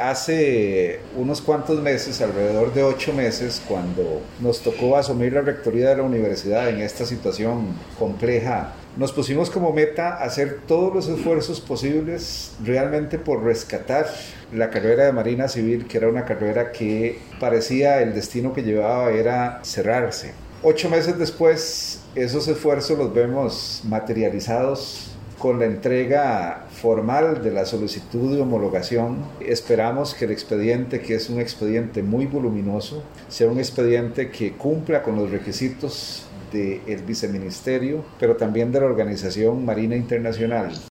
hace unos cuantos meses, alrededor de 8 meses, cuando nos tocó asumir la rectoría de la universidad en esta situación compleja, nos pusimos como meta hacer todos los esfuerzos posibles realmente por rescatar la carrera de Marina Civil, que era una carrera que parecía el destino que llevaba era cerrarse. 8 meses después, esos esfuerzos los vemos materializados con la entrega formal de la solicitud de homologación. Esperamos que el expediente, que es un expediente muy voluminoso, sea un expediente que cumpla con los requisitos del viceministerio, pero también de la Organización Marina Internacional.